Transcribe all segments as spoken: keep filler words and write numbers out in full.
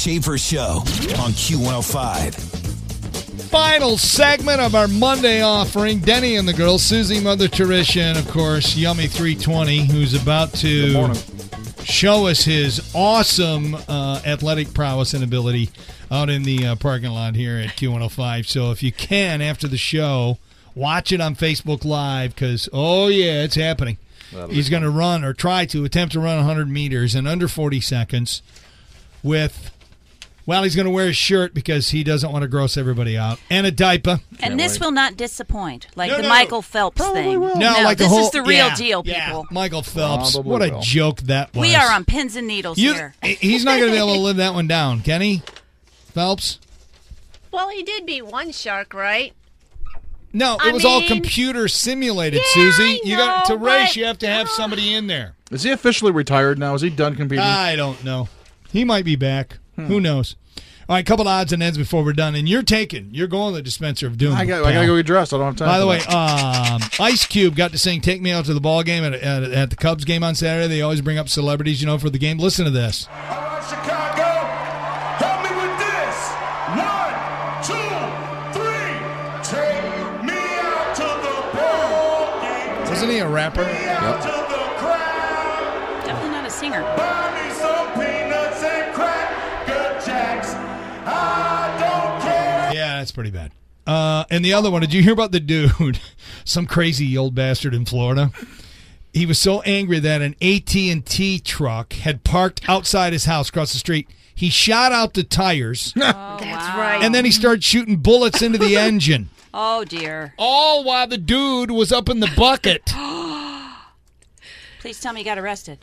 Schaefer Show on Q one oh five. Final segment of our Monday offering. Denny and the girls, Susie, Mother Teresa, and, of course, Yummy three twenty, who's about to show us his awesome uh, athletic prowess and ability out in the uh, parking lot here at Q one oh five. So if you can, after the show, watch it on Facebook Live because, oh, yeah, it's happening. That'll He's going to run or try to attempt to run one hundred meters in under forty seconds with... Well, he's going to wear a shirt because he doesn't want to gross everybody out. And a diaper. And this will not disappoint, like no, the no. Michael Phelps Probably thing. Will. No, no like this the whole, is the real yeah, deal, yeah. people. Michael Phelps. Probably what a will. joke that was. We are on pins and needles you, here. He's not going to be able to live that one down, can he? Phelps? Well, he did beat one shark, right? No, it I was mean, all computer simulated, yeah, Susie. I You got to know, race. but- You have to have somebody in there. Is he officially retired now? Is he done competing? I don't know. He might be back. Hmm. Who knows? All right, couple odds and ends before we're done. And you're taking, you're going to the dispenser of doom. I got, I got to go get dressed. I don't have time. By the for way, that. um, Ice Cube got to sing "Take Me Out to the Ball Game" at, at, at the Cubs game on Saturday. They always bring up celebrities, you know, for the game. Listen to this. All right, Chicago, help me with this. One, two, three. Take me out to the ball game. Wasn't he a rapper? Take me out to the crowd. Definitely not a singer. Buy me some peanuts and Cracker Jacks. I don't care. Yeah, that's pretty bad. Uh, and the other one, did you hear about the dude, some crazy old bastard in Florida? He was so angry that an A T and T truck had parked outside his house across the street. He shot out the tires, Oh, That's wow. right. and then he started shooting bullets into the engine. Oh, dear. All while the dude was up in the bucket. Please tell me you got arrested.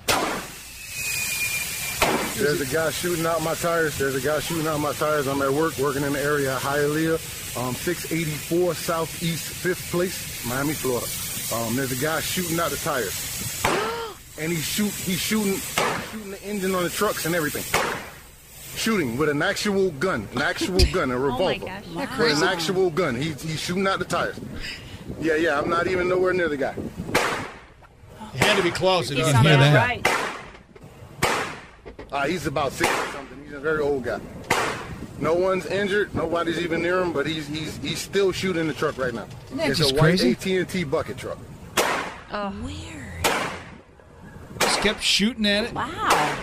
There's a guy shooting out my tires. There's a guy shooting out my tires. I'm at work, working in the area of Hialeah, um, six eighty-four Southeast fifth Place, Miami, Florida. Um, there's a guy shooting out the tires, and he's shoot he's shooting shooting the engine on the trucks and everything. Shooting with an actual gun, an actual gun, a revolver. gosh. Wow. With an actual gun. He's he's shooting out the tires. Yeah, yeah. I'm not even nowhere near the guy. It had to be close. If You you sound hear that. right. Uh, he's about sixty something. He's a very old guy. No one's injured. Nobody's even near him, but he's he's he's still shooting the truck right now. Isn't that It's just a white crazy? A T and T bucket truck. Weird. Just kept shooting at it. Wow.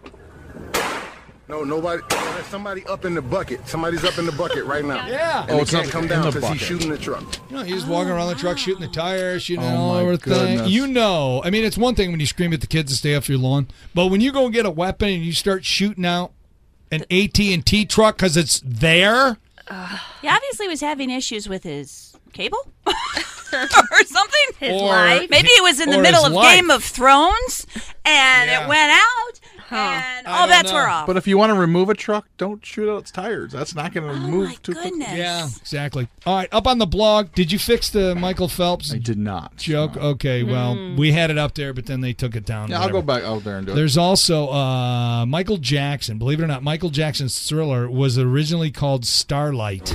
No, nobody. There's somebody up in the bucket. Somebody's up in the bucket right now. Yeah. And Oh, they it's can't up come in down the because he's bucket. shooting the truck. You know, he's just walking around the truck, shooting the tires, shooting Oh, all my over the thing. goodness. You know, I mean, it's one thing when you scream at the kids to stay off your lawn, but when you go get a weapon and you start shooting out an A T and T truck because it's there, He obviously was having issues with his cable or something. His Or- life. Maybe it was in the Or middle his of life. Game of Thrones, and Yeah. it went out, and I all don't bets know. were off. But if you want to remove a truck, don't shoot out its tires. That's not going to oh, move my too quickly. goodness. yeah, exactly. All right, up on the blog, did you fix the Michael Phelps I did not. joke? No. Okay, well, we had it up there, but then they took it down. Yeah, I'll whatever. go back out there and do it. There's also uh, Michael Jackson. Believe it or not, Michael Jackson's Thriller was originally called Starlight.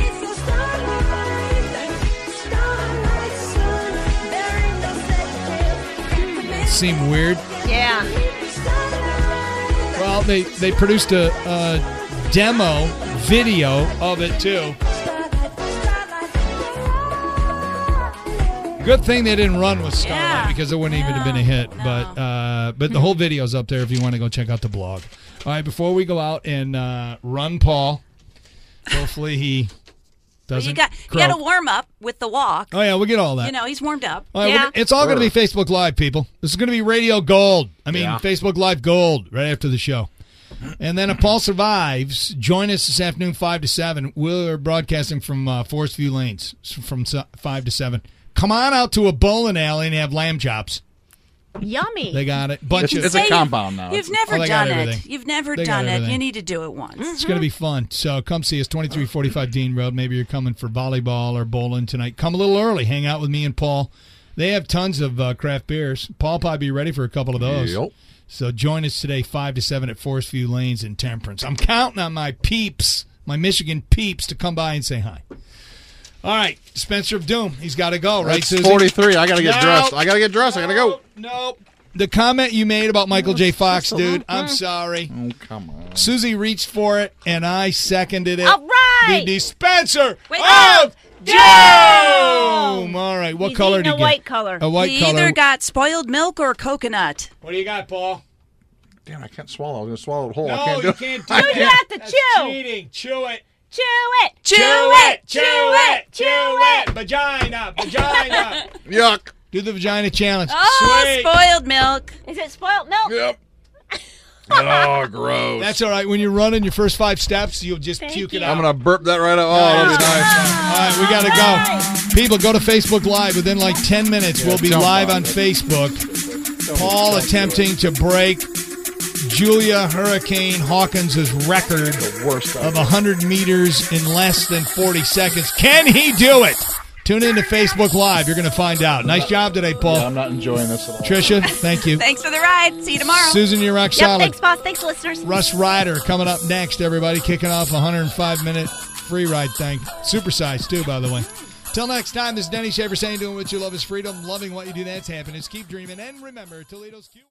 Seemed weird. Yeah. Well, they, they produced a, a demo video of it, too. Good thing they didn't run with Starlight Yeah. because it wouldn't even have been a hit. No, But uh, but the whole video's up there if you want to go check out the blog. All right, before we go out and uh, run Paul, hopefully he Well, doesn't you got you croak. got to warm up with the walk. Oh, yeah, we'll get all that. You know, he's warmed up. All right, Yeah. we're- it's all going to be Facebook Live, people. This is going to be Radio Gold. I mean, Yeah. Facebook Live Gold right after the show. And then if Paul survives, join us this afternoon, five to seven. We're broadcasting from uh, Forest View Lanes from s- five to seven. Come on out to a bowling alley and have lamb chops. Yummy. They got it. Bunch It's, of it's Say a you- compound now. You've never Oh, they got done it. everything. You've never They got done it. everything. You need to do it once. It's going to be fun. So come see us, twenty-three forty-five Dean Road. Maybe you're coming for volleyball or bowling tonight. Come a little early. Hang out with me and Paul. They have tons of uh, craft beers. Paul will probably be ready for a couple of those. Yep. So join us today, five to seven at Forest View Lanes in Temperance. I'm counting on my peeps, my Michigan peeps, to come by and say hi. All right, Spencer of Doom. He's got to go, right, It's Susie? forty-three. I got to get No. dressed. I got to get dressed. I got to go. Nope. the comment you made about Michael J. Fox, dude, I'm sorry. Oh, come on. Susie reached for it, and I seconded it. All right. The dispenser Wait, of doom! All right, what He's color eating do you a get? white color. A white he color. either got spoiled milk or coconut. What do you got, Paul? Damn, I can't swallow. I was going to swallow it whole. I No, can't do you it. can't do You that. have to That's chew. cheating. Chew it. Chew it. Chew, it, Chew it. chew it. Vagina, vagina. Yuck. Do the vagina challenge. Oh, Sweet. spoiled milk. Is it spoiled milk? Yep. Oh, gross. That's all right. When you're running your first five steps, you'll just Thank puke you. it out. I'm going to burp that right out. Oh, that'll be nice. All right, we got to go. People, go to Facebook Live. Within like ten minutes, we'll be jump live on on it. Facebook. Paul attempting to break Julia Hurricane Hawkins' record The worst of one hundred meters in less than forty seconds. Can he do it? Tune in to Facebook Live. You're going to find out. Nice job today, Paul. Yeah, I'm not enjoying this at all. Tricia, thank you. Thanks for the ride. See you tomorrow. Susan, you're rock Yep, solid. thanks, boss. Thanks, listeners. Russ Ryder coming up next, everybody. Kicking off a one hundred five minute free ride thing. Supersized, too, by the way. Till next time, this is Denny Shaver saying doing what you love is freedom, loving what you do, that's happiness. Keep dreaming, and remember, Toledo's cute.